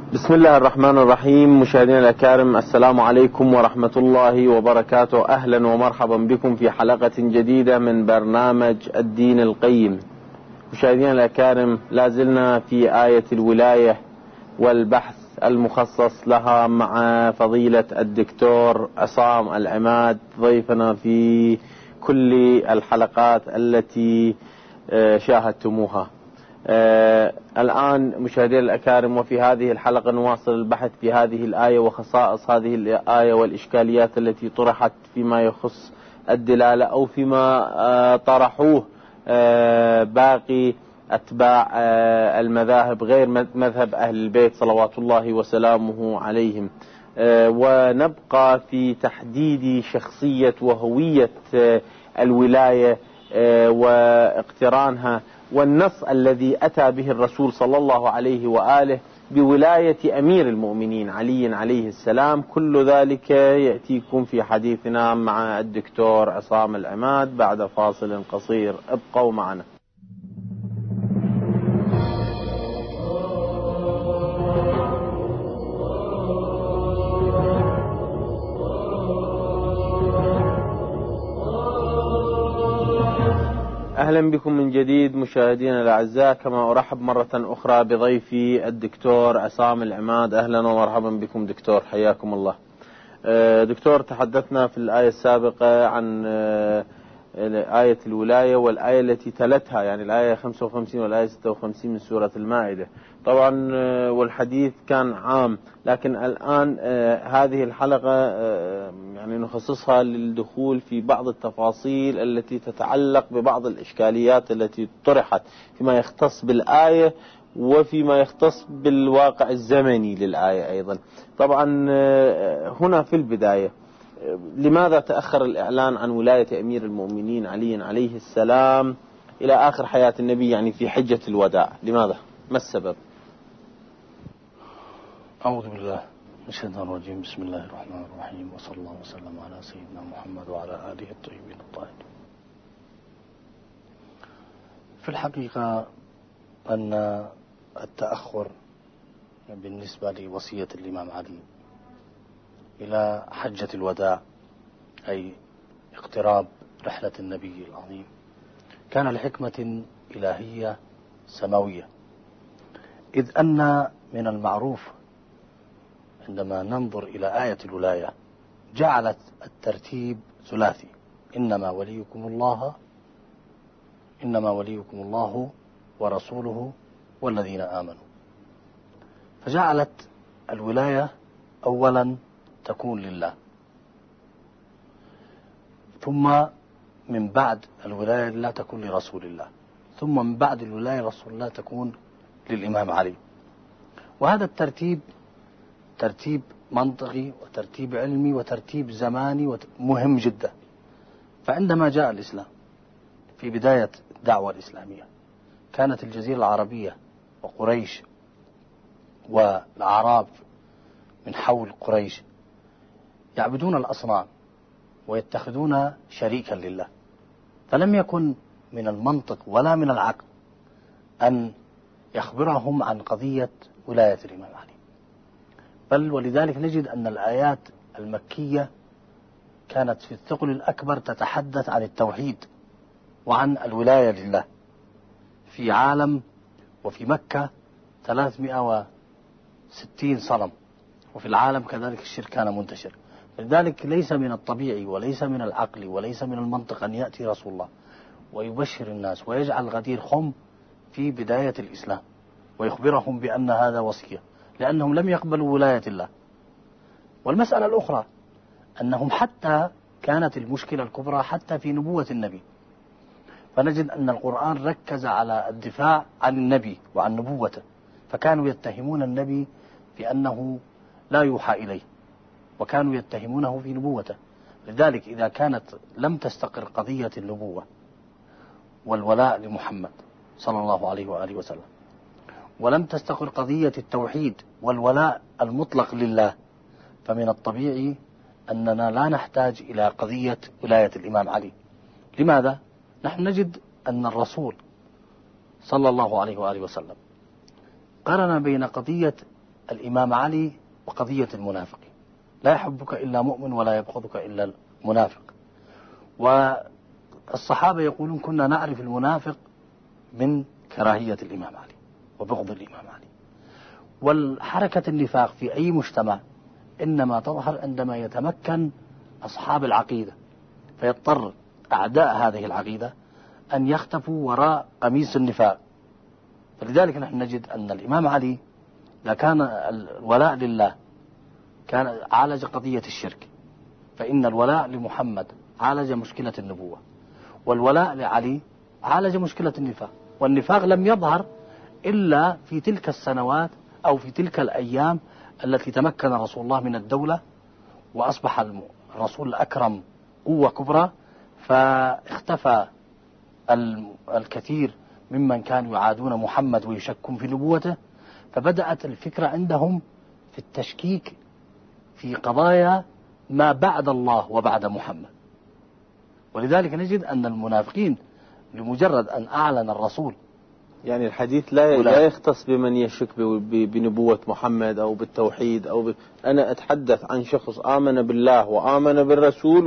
بسم الله الرحمن الرحيم. مشاهدينا الأكارم، السلام عليكم ورحمة الله وبركاته. أهلا ومرحبا بكم في حلقة جديدة من برنامج الدين القيم. مشاهدينا الأكارم، لازلنا في آية الولاية والبحث المخصص لها مع فضيلة الدكتور عصام العماد ضيفنا في كل الحلقات التي شاهدتموها. الآن مشاهدينا الأكارم، وفي هذه الحلقة نواصل البحث في هذه الآية وخصائص هذه الآية والإشكاليات التي طرحت فيما يخص الدلالة أو فيما طرحوه باقي أتباع المذاهب غير مذهب أهل البيت صلوات الله وسلامه عليهم. ونبقى في تحديد شخصية وهوية الولاية واقترانها والنص الذي أتى به الرسول صلى الله عليه وآله بولاية أمير المؤمنين علي عليه السلام. كل ذلك يأتيكم في حديثنا مع الدكتور عصام العماد بعد فاصل قصير. ابقوا معنا. أهلا بكم من جديد مشاهدينا الأعزاء، كما أرحب مرة أخرى بضيفي الدكتور عصام العماد. أهلا ومرحبا بكم دكتور، حياكم الله. دكتور، تحدثنا في الآية السابقة عن آية الولاية والآية التي تلتها، يعني الآية 55 والآية 56 من سورة المائدة طبعا، والحديث كان عام، لكن الآن هذه الحلقة يعني نخصصها للدخول في بعض التفاصيل التي تتعلق ببعض الإشكاليات التي طرحت فيما يختص بالآية وفيما يختص بالواقع الزمني للآية أيضا. طبعا هنا في البداية، لماذا تأخر الإعلان عن ولاية أمير المؤمنين علي عليه السلام إلى آخر حياة النبي، يعني في حجة الوداع؟ لماذا؟ ما السبب؟ أعوذ بالله من الشيطان الرجيم. بسم الله الرحمن الرحيم، وصلى الله وسلم على سيدنا محمد وعلى آله الطيبين الطاهرين. في الحقيقة أن التأخر بالنسبة لوصية الإمام علي إلى حجة الوداع، أي اقتراب رحلة النبي العظيم، كان لحكمة إلهية سماوية، إذ أن من المعروف عندما ننظر إلى آية الولاية جعلت الترتيب ثلاثي: إنما وليكم الله ورسوله والذين آمنوا. فجعلت الولاية أولا تكون لله، ثم من بعد الولاية لا تكون لرسول الله، ثم من بعد الولاية رسول الله تكون للإمام علي. وهذا الترتيب ترتيب منطقي وترتيب علمي وترتيب زماني مهم جدا. فعندما جاء الإسلام في بداية الدعوة الإسلامية، كانت الجزيرة العربية وقريش والأعراب من حول قريش يعبدون الأصنام ويتخذون شريكا لله، فلم يكن من المنطق ولا من العقل أن يخبرهم عن قضية ولاية الإمام علي. بل ولذلك نجد أن الآيات المكية كانت في الثقل الأكبر تتحدث عن التوحيد وعن الولاية لله. في عالم وفي مكة 360 صنم، وفي العالم كذلك الشرك كان منتشر. لذلك ليس من الطبيعي وليس من العقل وليس من المنطق أن يأتي رسول الله ويبشر الناس ويجعل غدير خم في بداية الإسلام ويخبرهم بأن هذا وصية، لأنهم لم يقبلوا ولاية الله. والمسألة الأخرى أنهم حتى كانت المشكلة الكبرى حتى في نبوة النبي، فنجد أن القرآن ركز على الدفاع عن النبي وعن نبوته، فكانوا يتهمون النبي في أنه لا يوحى إليه، وكانوا يتهمونه في نبوته. لذلك إذا كانت لم تستقر قضية النبوة والولاء لمحمد صلى الله عليه وآله وسلم، ولم تستقر قضية التوحيد والولاء المطلق لله، فمن الطبيعي أننا لا نحتاج إلى قضية ولاية الإمام علي. لماذا؟ نحن نجد أن الرسول صلى الله عليه وآله وسلم قرن بين قضية الإمام علي وقضية المنافقين. لا يحبك إلا مؤمن ولا يبغضك إلا المنافق. والصحابة يقولون كنا نعرف المنافق من كراهية الإمام علي وبغض الإمام علي. والحركة النفاق في أي مجتمع إنما تظهر عندما يتمكن أصحاب العقيدة، فيضطر أعداء هذه العقيدة أن يختفوا وراء قميص النفاق. فلذلك نحن نجد أن الإمام علي إذا كان الولاء لله كان عالج قضية الشرك، فإن الولاء لمحمد عالج مشكلة النبوة، والولاء لعلي عالج مشكلة النفاق. والنفاق لم يظهر إلا في تلك السنوات أو في تلك الأيام التي تمكن رسول الله من الدولة وأصبح الرسول الأكرم قوة كبرى، فاختفى الكثير ممن كانوا يعادون محمد ويشكون في نبوته، فبدأت الفكرة عندهم في التشكيك في قضايا ما بعد الله وبعد محمد. ولذلك نجد أن المنافقين لمجرد أن أعلن الرسول، يعني الحديث لا يختص بمن يشك بنبوة محمد أو بالتوحيد أنا أتحدث عن شخص آمن بالله وآمن بالرسول،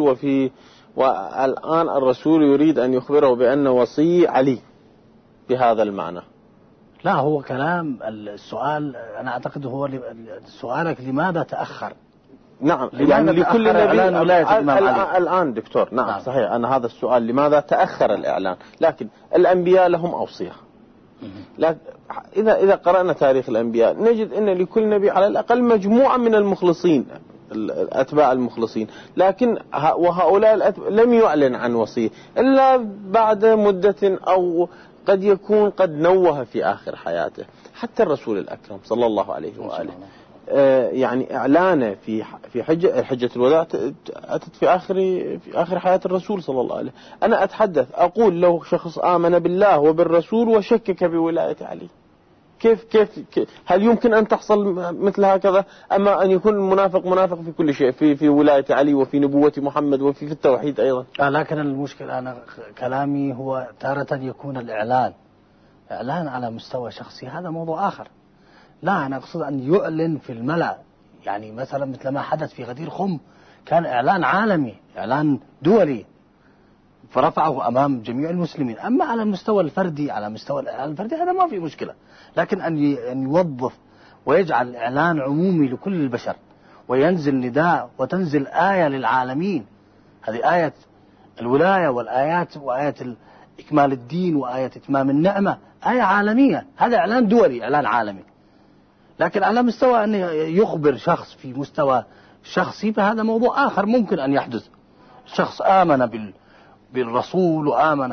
والآن الرسول يريد أن يخبره بأن وصي علي بهذا المعنى. لا، هو كلام السؤال أنا أعتقد هو سؤالك لماذا تأخر. نعم، يعني لكل نبي الآن دكتور. نعم صحيح، أنا هذا السؤال لماذا تأخر الإعلان، لكن الأنبياء لهم أوصية. لكن إذا قرأنا تاريخ الأنبياء نجد أن لكل نبي على الأقل مجموعة من المخلصين، الأتباع المخلصين، لكن وهؤلاء لم يعلن عن وصية إلا بعد مدة، أو قد يكون قد نوه في آخر حياته. حتى الرسول الأكرم صلى الله عليه وآله يعني إعلانه في حجة الوداع أتت في آخر حياة الرسول صلى الله عليه. أنا أتحدث أقول لو شخص آمن بالله وبالرسول وشكك بولاية علي، كيف هل يمكن أن تحصل مثل هكذا؟ أما أن يكون المنافق منافق في كل شيء، في ولاية علي وفي نبوة محمد وفي التوحيد أيضا. لكن المشكلة أنا كلامي هو تارة يكون الإعلان على مستوى شخصي، هذا موضوع آخر. لا، أنا أقصد أن يعلن في الملأ، يعني مثلا مثل ما حدث في غدير خم، كان إعلان عالمي، إعلان دولي، فرفعه أمام جميع المسلمين. أما على المستوى الفردي، على مستوى الإعلان الفردي هذا ما في مشكلة، لكن أن يوظف ويجعل الإعلان عمومي لكل البشر، وينزل نداء وتنزل آية للعالمين، هذه آية الولاية وآيات إكمال الدين وآية إتمام النعمة، آية عالمية، هذا إعلان دولي، إعلان عالمي. لكن على مستوى أن يخبر شخص في مستوى شخصي فهذا موضوع آخر ممكن أن يحدث. شخص آمن بالرسول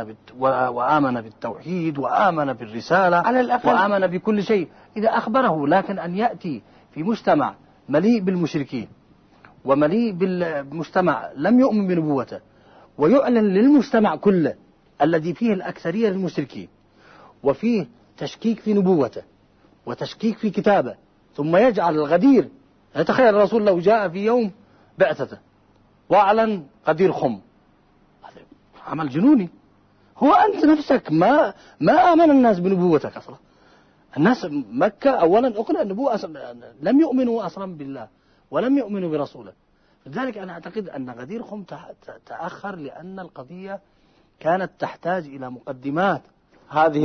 وآمن بالتوحيد وآمن بالرسالة على الأقل، وآمن بكل شيء إذا أخبره. لكن أن يأتي في مجتمع مليء بالمشركين ومليء بالمجتمع لم يؤمن بنبوته، ويعلن للمجتمع كله الذي فيه الأكثرية للمشركين وفيه تشكيك في نبوته وتشكيك في كتابه، ثم يجعل الغدير. تخيل الرسول لو جاء في يوم بعثته وأعلن غدير خم، هذا عمل جنوني. هو أنت نفسك ما آمن الناس بنبوتك أصلا. الناس مكة أولا أقنع النبوة لم يؤمنوا أصلا بالله ولم يؤمنوا برسوله. لذلك أنا أعتقد أن غدير خم تأخر لأن القضية كانت تحتاج إلى مقدمات. هذه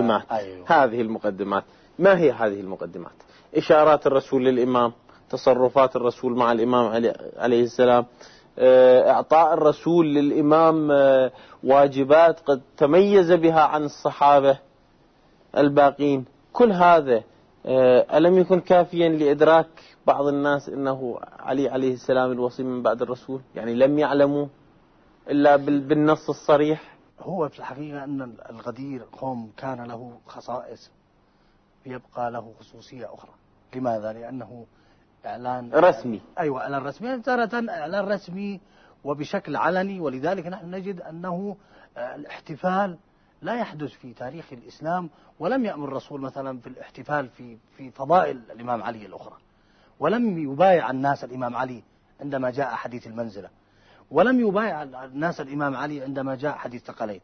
المقدمات ما هي هذه المقدمات؟ إشارات الرسول للإمام، تصرفات الرسول مع الإمام عليه السلام، إعطاء الرسول للإمام واجبات قد تميز بها عن الصحابة الباقين. كل هذا ألم يكن كافيا لإدراك بعض الناس أنه علي عليه السلام الوصي من بعد الرسول؟ يعني لم يعلموا إلا بالنص الصريح. هو في الحقيقة أن الغدير خم كان له خصائص يبقى له خصوصية أخرى. لماذا؟ لأنه إعلان رسمي. أيوة، إعلان رسمي، تارة إعلان رسمي وبشكل علني. ولذلك نحن نجد أنه الاحتفال لا يحدث في تاريخ الإسلام، ولم يأمر الرسول مثلا في الاحتفال في فضائل الإمام علي الأخرى، ولم يبايع الناس الإمام علي عندما جاء حديث المنزلة، ولم يبايع الناس الإمام علي عندما جاء حديث ثقلين،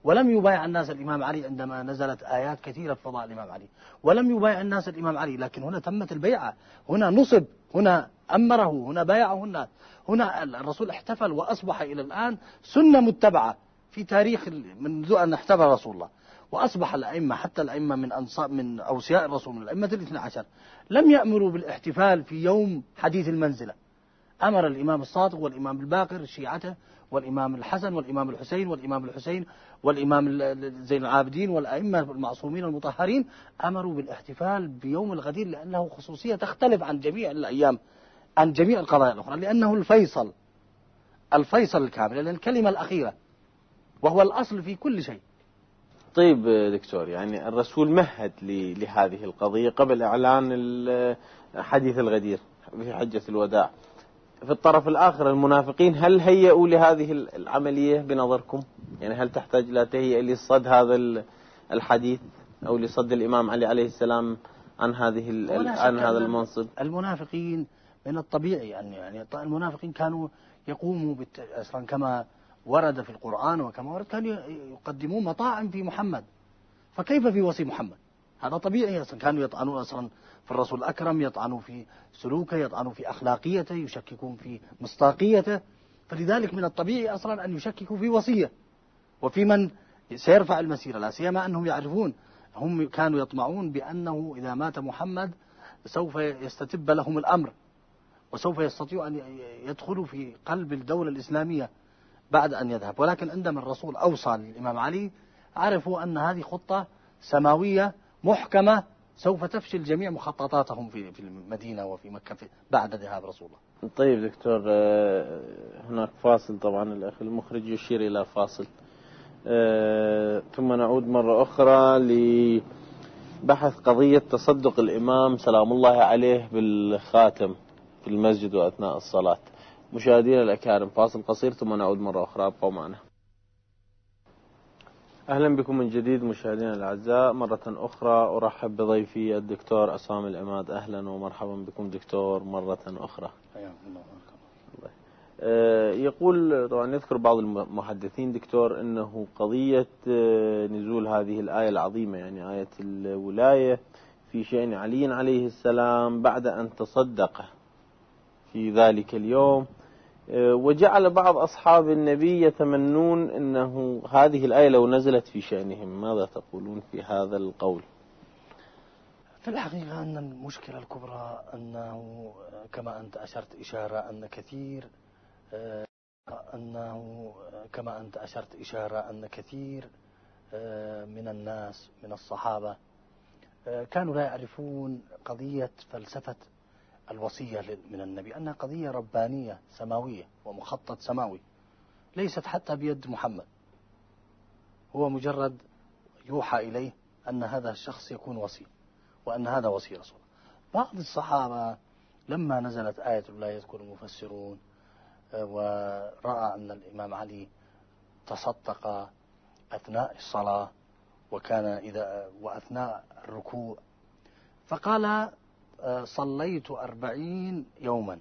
ولم يبايع الناس الإمام علي عندما نزلت آيات كثيرة في فضاء الإمام علي، ولم يبايع الناس الإمام علي، لكن هنا تمت البيعة، هنا نصب، هنا أمره، هنا بايعه الناس، هنا الرسول احتفل وأصبح إلى الآن سنة متبعة في تاريخ منذ أن احتفل رسول الله. وأصبح الأئمة حتى الأئمة من أوصياء الرسول من الأئمة 12 لم يأمروا بالاحتفال في يوم حديث المنزلة. أمر الإمام الصادق والإمام الباقر شيعته والإمام الحسن والإمام الحسين والإمام زين العابدين والأئمة المعصومين المطهرين أمروا بالاحتفال بيوم الغدير، لأنه خصوصية تختلف عن جميع الأيام، عن جميع القضايا الأخرى، لأنه الفيصل الكامل، لأن الكلمة الأخيرة وهو الأصل في كل شيء. طيب دكتور، يعني الرسول مهد لهذه القضية قبل إعلان حديث الغدير في حجة الوداع. في الطرف الآخر المنافقين هل هيئوا لهذه العملية بنظركم؟ يعني هل تحتاج إلى تهيئة لصد هذا الحديث أو لصد الإمام علي عليه السلام عن هذا المنصب؟ المنافقين من الطبيعي يعني المنافقين كانوا يقوموا كما ورد في القرآن وكما ورد كانوا يقدمون مطاعم في محمد، فكيف في وصي محمد؟ هذا طبيعي. كانوا يطعنون أصلا في الرسول الأكرم، يطعنوا في سلوكه، يطعنوا في أخلاقيته، يشككون في مصداقيته، فلذلك من الطبيعي أصلا أن يشككوا في وصية وفي من سيرفع المسيرة، لا سيما أنهم يعرفون، هم كانوا يطمعون بأنه إذا مات محمد سوف يستتب لهم الأمر وسوف يستطيعوا أن يدخلوا في قلب الدولة الإسلامية بعد أن يذهب. ولكن عندما الرسول أوصى للإمام علي عرفوا أن هذه خطة سماوية محكمة سوف تفشل جميع مخططاتهم في المدينة وفي مكة بعد ذهاب رسول الله. طيب دكتور، هناك فاصل، طبعا الأخ المخرج يشير إلى فاصل، ثم نعود مرة أخرى لبحث قضية تصدق الإمام سلام الله عليه بالخاتم في المسجد وأثناء الصلاة. مشاهدينا الأكارم، فاصل قصير ثم نعود مرة أخرى، ابقوا معنا. أهلا بكم من جديد مشاهدينا الأعزاء. مرة أخرى أرحب بضيفي الدكتور عصام العماد. أهلا ومرحبا بكم دكتور مرة أخرى. يقول، طبعا يذكر بعض المحدثين دكتور أنه قضية نزول هذه الآية العظيمة، يعني آية الولاية في شأن علي عليه السلام بعد أن تصدق في ذلك اليوم، وجعل بعض أصحاب النبي يتمنون أنه هذه الآية لو نزلت في شأنهم. ماذا تقولون في هذا القول؟ في الحقيقة أن المشكلة الكبرى أنه كما أنت أشرت إشارة أن كثير من الناس من الصحابة كانوا لا يعرفون قضية فلسفة الوصية من النبي، أنها قضية ربانية سماوية ومخطط سماوي، ليست حتى بيد محمد، هو مجرد يوحى إليه أن هذا الشخص يكون وصي وأن هذا وصي رسول. بعض الصحابة لما نزلت آية لا يذكر المفسرون ورأى أن الإمام علي تصدق أثناء الصلاة وأثناء الركوع، فقال صليت 40 يوما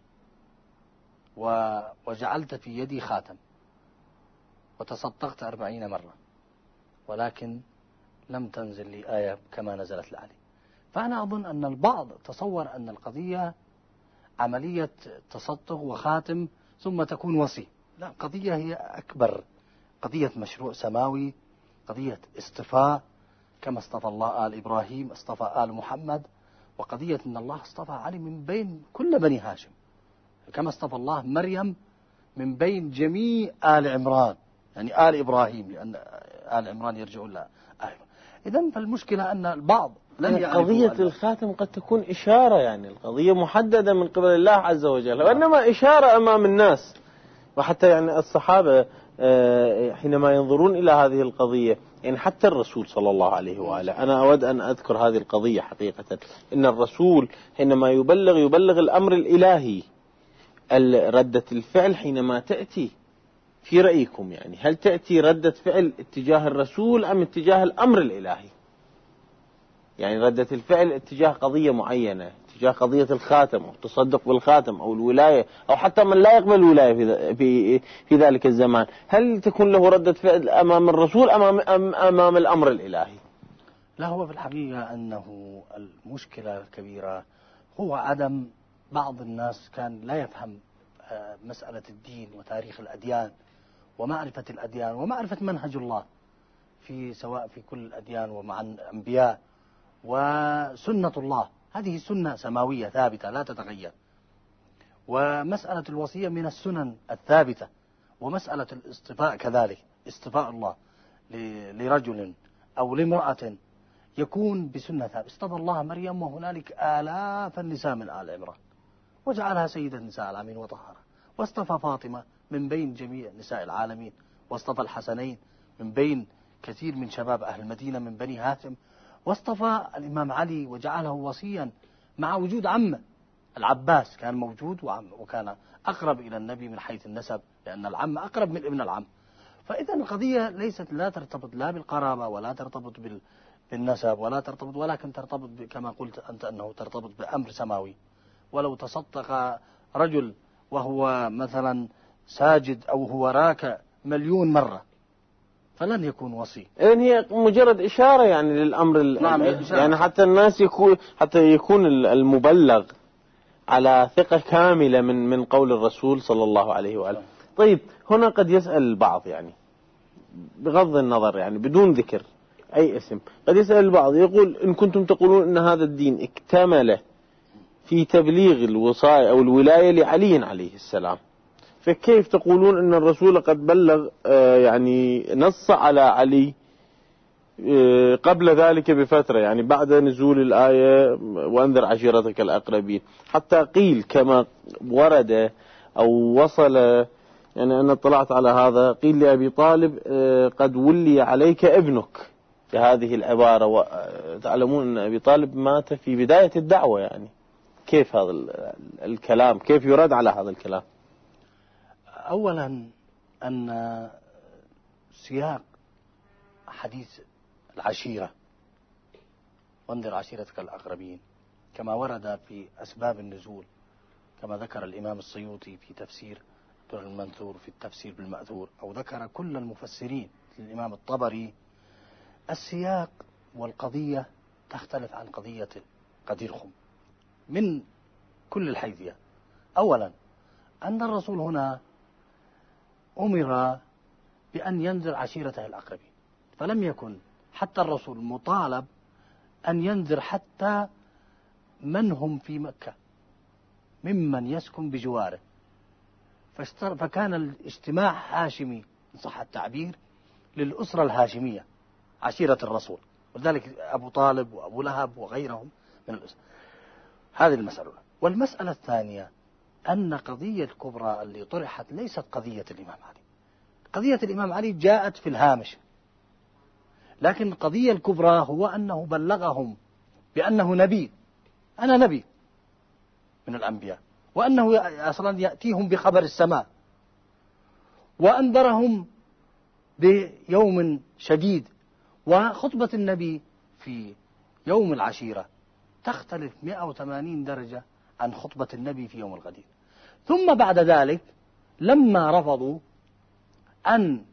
وجعلت في يدي خاتم وتصدقت 40 مرة، ولكن لم تنزل لي آية كما نزلت لعلي. فأنا أظن أن البعض تصور أن القضية عملية تصدق وخاتم ثم تكون وصي. لا، القضية هي أكبر، قضية مشروع سماوي، قضية اصطفاء، كما اصطفى الله آل إبراهيم اصطفى آل محمد، وقضية أن الله اصطفى علي من بين كل بني هاشم، كما اصطفى الله مريم من بين جميع آل عمران، يعني آل إبراهيم، لأن آل عمران يرجعون لها. إذن فالمشكلة أن البعض لم يعرفوا قضية الخاتم قد تكون إشارة، يعني القضية محددة من قبل الله عز وجل، وإنما إشارة أمام الناس. وحتى يعني الصحابة حينما ينظرون إلى هذه القضية، يعني حتى الرسول صلى الله عليه وآله، أنا أود أن أذكر هذه القضية حقيقة، إن الرسول حينما يبلغ الأمر الإلهي، ردة الفعل حينما تأتي في رأيكم، يعني هل تأتي ردة فعل اتجاه الرسول أم اتجاه الأمر الإلهي؟ يعني ردة الفعل اتجاه قضية معينة، اتجاه قضية الخاتم أو التصدق بالخاتم أو الولاية أو حتى من لا يقبل الولاية في ذلك الزمان، هل تكون له ردة فعل أمام الرسول أمام الأمر الإلهي؟ لا، هو في الحقيقة أنه المشكلة الكبيرة هو عدم، بعض الناس كان لا يفهم مسألة الدين وتاريخ الأديان ومعرفة الأديان ومعرفة منهج الله سواء في كل الأديان ومع الأنبياء وسنة الله. هذه سنة سماوية ثابتة لا تتغير، ومسألة الوصية من السنن الثابتة، ومسألة الاصطفاء كذلك، اصطفاء الله لرجل أو لامرأة يكون بسنة ثابتة. اصطفى الله مريم وهنالك آلاف النساء من آل عمران وجعلها سيدة نساء العالمين وطهرها، واصطفى فاطمة من بين جميع نساء العالمين، واصطفى الحسنين من بين كثير من شباب أهل المدينة من بني هاشم، واصطفى الإمام علي وجعله وصيا مع وجود عمه العباس كان موجود وكان أقرب إلى النبي من حيث النسب، لأن العم أقرب من ابن العم. فإذا القضية ليست لا ترتبط لا بالقرابة ولا ترتبط بالنسب ولا ترتبط، ولكن ترتبط كما قلت أنت أنه ترتبط بأمر سماوي. ولو تصدق رجل وهو مثلا ساجد أو هو راكع 1,000,000 مرة فلن يكون وصي. إذن هي مجرد إشارة يعني للأمر. نعم، يعني حتى الناس يكون المبلغ على ثقة كاملة من قول الرسول صلى الله عليه وآله. طيب هنا قد يسأل البعض، يعني بغض النظر يعني بدون ذكر أي اسم، قد يسأل البعض يقول إن كنتم تقولون إن هذا الدين اكتمل في تبليغ الوصاية أو الولاية لعلي عليه السلام، فكيف تقولون إن الرسول قد بلغ يعني نص على علي قبل ذلك بفترة، يعني بعد نزول الآية وأنذر عشيرتك الأقربين، حتى قيل كما ورد أو وصل، يعني أنا اطلعت على هذا، قيل لأبي طالب قد ولي عليك ابنك بهذه العبارة، وتعلمون أن أبي طالب مات في بداية الدعوة. يعني كيف هذا الكلام، كيف يرد على هذا الكلام؟ أولا أن سياق حديث العشيرة وانذر عشيرتك الأقربين كما ورد في أسباب النزول، كما ذكر الإمام السيوطي في تفسير الدر المنثور في التفسير بالمأثور، أو ذكر كل المفسرين الإمام الطبري، السياق والقضية تختلف عن قضية قدير خم من كل الحيثيات. أولا أن الرسول هنا أمر بأن ينذر عشيرته الأقربين، فلم يكن حتى الرسول مطالب أن ينذر حتى من هم في مكة ممن يسكن بجواره، فكان الاجتماع هاشمي إن صح التعبير للأسرة الهاشمية عشيرة الرسول، ولذلك أبو طالب وأبو لهب وغيرهم من الأسرة. هذه المسألة. والمسألة الثانية أن قضية الكبرى اللي طرحت ليست قضية الإمام علي. قضية الإمام علي جاءت في الهامش، لكن القضية الكبرى هو أنه بلغهم بأنه نبي، أنا نبي من الأنبياء، وأنه أصلا يأتيهم بخبر السماء، وأنذرهم بيوم شديد. وخطبة النبي في يوم العشيرة تختلف 180 درجة عن خطبة النبي في يوم الغدير. ثم بعد ذلك لما رفضوا أن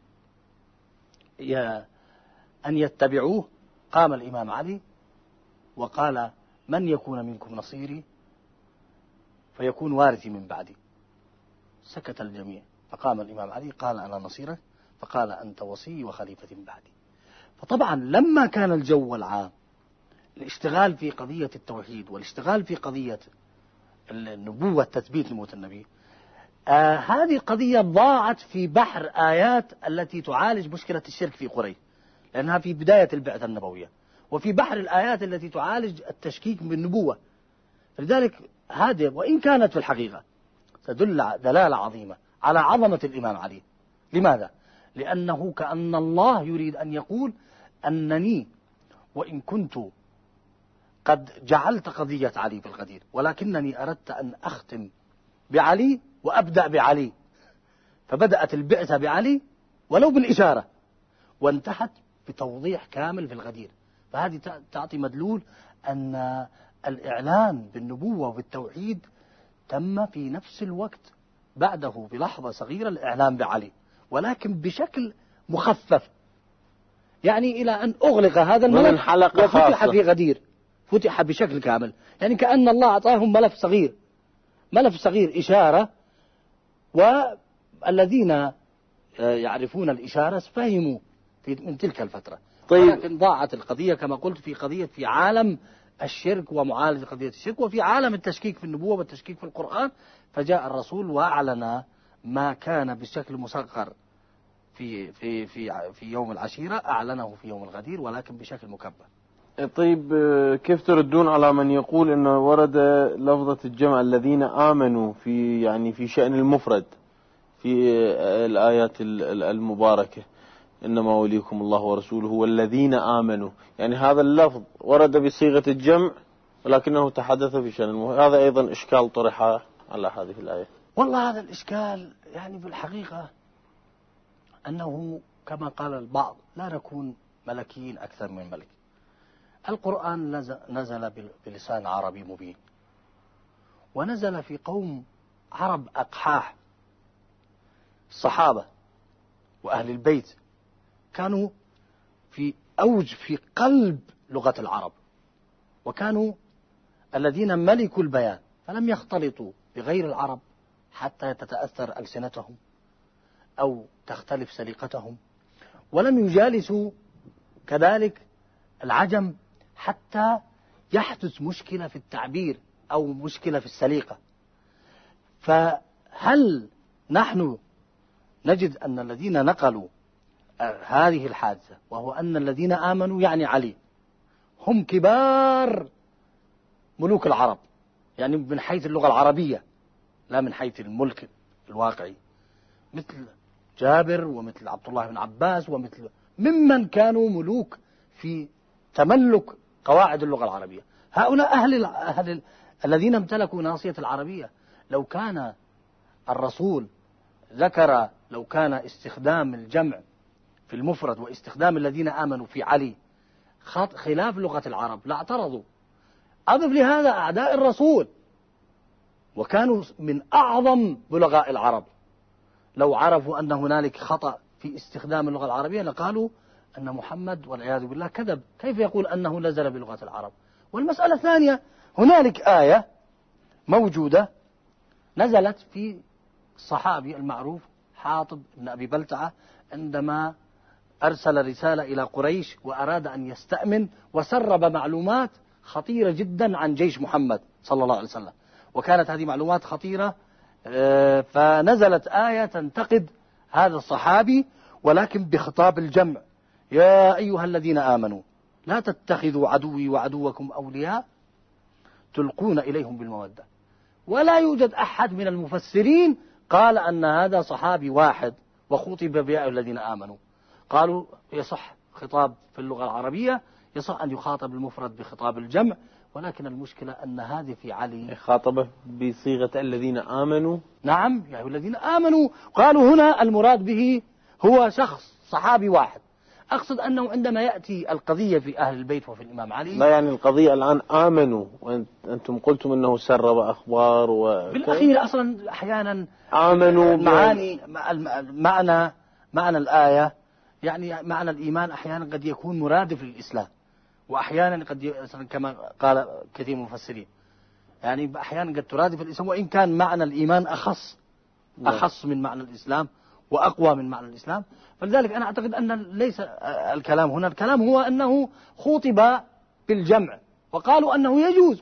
يتبعوه قام الإمام علي وقال من يكون منكم نصيري فيكون وارثي من بعدي. سكت الجميع، فقام الإمام علي قال أنا نصيرك، فقال أنت وصي وخليفة من بعدي. فطبعا لما كان الجو العام الاشتغال في قضية التوحيد والاشتغال في قضية النبوة تثبيت نبوة النبي، هذه القضية ضاعت في بحر آيات التي تعالج مشكلة الشرك في قريش، لأنها في بداية البعثة النبوية، وفي بحر الآيات التي تعالج التشكيك بالنبوة. لذلك هذه وإن كانت في الحقيقة تدل دلالة عظيمة على عظمة الإمام علي. لماذا؟ لأنه كأن الله يريد أن يقول أنني وإن كنت قد جعلت قضية علي في الغدير، ولكنني أردت أن أختم بعلي وأبدأ بعلي، فبدأت البعثة بعلي ولو بالإشارة، وانتهت بتوضيح كامل في الغدير. فهذه تعطي مدلول أن الإعلان بالنبوة وبالتوحيد تم في نفس الوقت بعده بلحظة صغيرة الإعلان بعلي، ولكن بشكل مخفف، يعني إلى أن أغلق هذا الملف وفتح في غدير، فتح بشكل كامل، يعني كأن الله أعطاهم ملف صغير إشارة، والذين يعرفون الإشارة فهموا من تلك الفترة. طيب. ولكن ضاعت القضية كما قلت في عالم الشرك ومعالجة قضية الشرك، وفي عالم التشكيك في النبوة والتشكيك في القرآن، فجاء الرسول وأعلن ما كان بشكل مصغر في يوم العشيرة، أعلنه في يوم الغدير ولكن بشكل مكبر. طيب، كيف تردون على من يقول أنه ورد لفظة الجمع الذين آمنوا في شأن المفرد في الآيات المباركة، إنما وليكم الله ورسوله والذين آمنوا، يعني هذا اللفظ ورد بصيغة الجمع ولكنه تحدث في شأن المفرد. هذا أيضا إشكال طرح على هذه الآية. والله هذا الإشكال يعني بالحقيقة أنه كما قال البعض لا نكون ملكيين أكثر من ملك. القرآن نزل بلسان عربي مبين، ونزل في قوم عرب أقحاح. الصحابة وأهل البيت كانوا في قلب لغة العرب، وكانوا الذين ملكوا البيان، فلم يختلطوا بغير العرب حتى تتأثر ألسنتهم أو تختلف سليقتهم، ولم يجالسوا كذلك العجم حتى يحدث مشكلة في التعبير أو مشكلة في السليقة. فهل نحن نجد أن الذين نقلوا هذه الحادثة، وهو أن الذين آمنوا يعني علي، هم كبار ملوك العرب، يعني من حيث اللغة العربية لا من حيث الملك الواقعي، مثل جابر ومثل عبد الله بن عباس ومثل ممن كانوا ملوك في تملك قواعد اللغة العربية. هؤلاء أهل الذين امتلكوا ناصية العربية. لو كان الرسول ذكر، لو كان استخدام الجمع في المفرد واستخدام الذين آمنوا في علي خلاف لغة العرب لاعترضوا. أضف لهذا أعداء الرسول وكانوا من أعظم بلغاء العرب، لو عرفوا أن هنالك خطأ في استخدام اللغة العربية لقالوا أن محمد والعياذ بالله كذب، كيف يقول أنه نزل بلغة العرب؟ والمسألة الثانية، هنالك آية موجودة نزلت في الصحابي المعروف حاطب بن أبي بلتعة عندما أرسل رسالة إلى قريش وأراد أن يستأمن، وسرب معلومات خطيرة جدا عن جيش محمد صلى الله عليه وسلم، وكانت هذه معلومات خطيرة، فنزلت آية تنتقد هذا الصحابي ولكن بخطاب الجمع: يا أيها الذين آمنوا لا تتخذوا عدوي وعدوكم أولياء تلقون إليهم بالمودة. ولا يوجد أحد من المفسرين قال أن هذا صحابي واحد وخطب بيا الذين آمنوا. قالوا يصح خطاب في اللغة العربية، يصح أن يخاطب المفرد بخطاب الجمع، ولكن المشكلة أن هذه في علي خاطبه بصيغة الذين آمنوا. نعم، يا الذين آمنوا. قالوا هنا المراد به هو شخص صحابي واحد. أقصد أنه عندما يأتي القضية في أهل البيت وفي الإمام علي، لا يعني القضية الآن آمنوا، وأنتم قلتم أنه سرب أخبار بالأخير أصلا أحيانا آمنوا معنى الآية، يعني معنى الإيمان أحيانا قد يكون مرادف للإسلام، وأحيانا كما قال كثير من المفسرين، يعني أحيانا قد ترادف الإسلام، وإن كان معنى الإيمان أخص من معنى الإسلام وأقوى من معنى الإسلام. فلذلك أنا أعتقد أن ليس الكلام هنا، الكلام هو أنه خطب بالجمع، وقالوا أنه يجوز.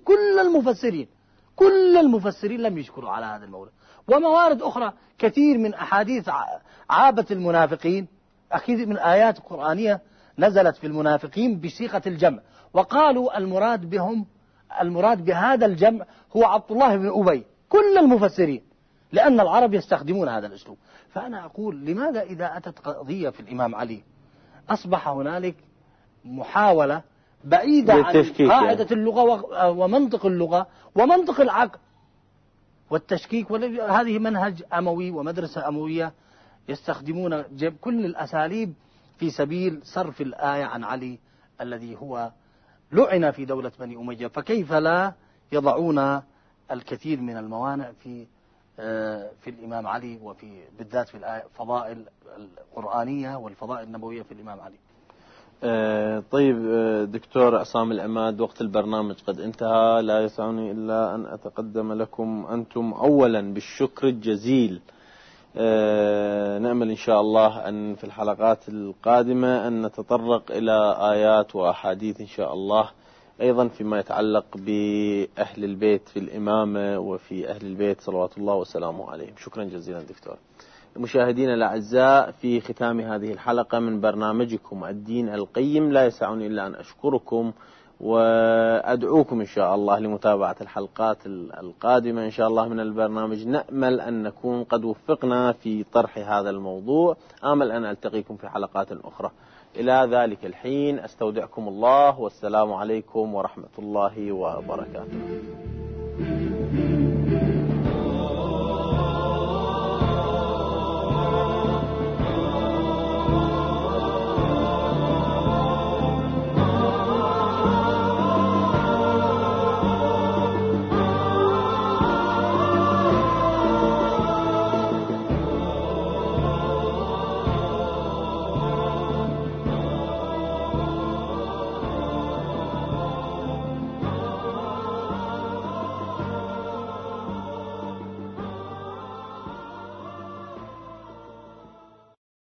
كل المفسرين لم يشكروا على هذا المورد. وموارد أخرى كثير من أحاديث عابة المنافقين، أكيد من آيات قرآنية نزلت في المنافقين بصيغة الجمع، وقالوا المراد بهذا الجمع هو عبد الله بن أبي، كل المفسرين، لأن العرب يستخدمون هذا الأسلوب. فأنا أقول لماذا إذا أتت قضية في الإمام علي أصبح هنالك محاولة بعيدة عن قاعدة اللغة ومنطق اللغة ومنطق العقل والتشكيك؟ هذه منهج أموي ومدرسة أموية يستخدمون كل الأساليب في سبيل صرف الآية عن علي الذي هو لعن في دولة بني أمية، فكيف لا يضعون الكثير من الموانع في الإمام علي، وفي بالذات في الفضائل القرآنية والفضائل النبوية في الإمام علي. طيب دكتور عصام العماد، وقت البرنامج قد انتهى، لا يسعني إلا أن أتقدم لكم أنتم أولا بالشكر الجزيل. نأمل إن شاء الله أن في الحلقات القادمة أن نتطرق إلى آيات وأحاديث إن شاء الله، أيضا فيما يتعلق بأهل البيت في الإمامة وفي أهل البيت صلوات الله وسلامه عليهم. شكرا جزيلا دكتور. مشاهدينا الأعزاء، في ختام هذه الحلقة من برنامجكم الدين القيم، لا يسعني إلا أن أشكركم وأدعوكم إن شاء الله لمتابعة الحلقات القادمة إن شاء الله من البرنامج. نأمل أن نكون قد وفقنا في طرح هذا الموضوع. آمل أن ألتقيكم في حلقات أخرى. إلى ذلك الحين أستودعكم الله، والسلام عليكم ورحمة الله وبركاته.